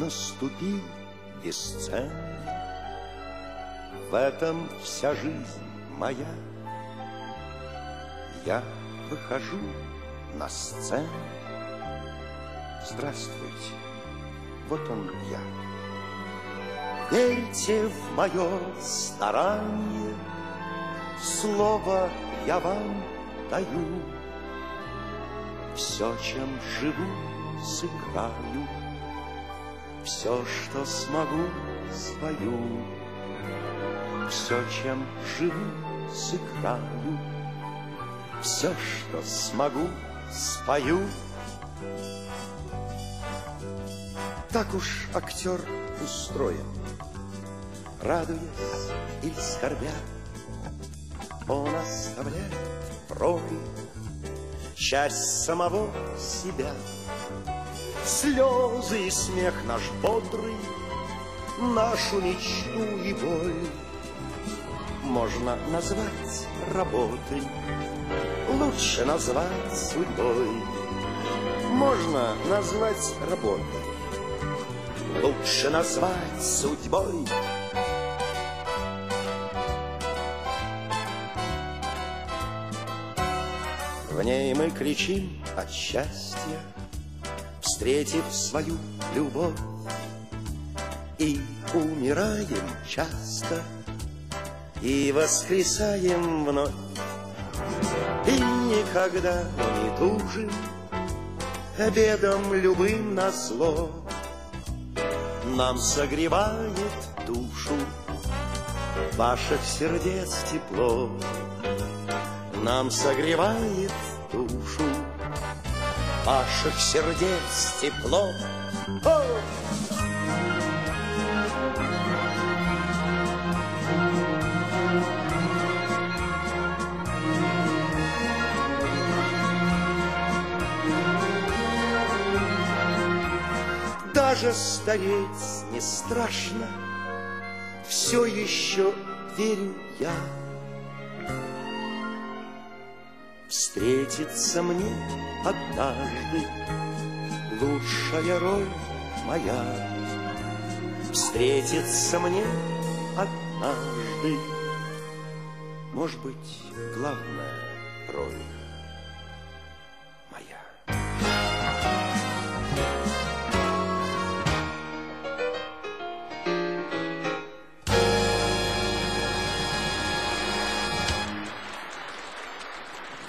наступил бесценный. В этом вся жизнь моя. Я выхожу на сцену. Здравствуйте, вот он я. Верьте в мое старание, слово я вам даю. Все, чем живу, сыграю, все, что смогу, спою. Все, чем живу, сыграю, все, что смогу, спою. Так уж актер устроен, радуясь или скорбя, он оставляет в роли часть самого себя. Слезы и смех наш бодрый, нашу мечту и боль можно назвать работой, лучше назвать судьбой. Можно назвать работой, лучше назвать судьбой. В ней мы кричим от счастья, встретив свою любовь, и умираем часто, и воскресаем вновь. И никогда не тужим обедом любым назло. Нам согревает душу ваших сердец тепло. Нам согревает душу ваших сердец тепло. О! Даже стареть не страшно, все еще верю я. Встретится мне однажды лучшая роль моя. Встретится мне однажды, может быть, главная роль.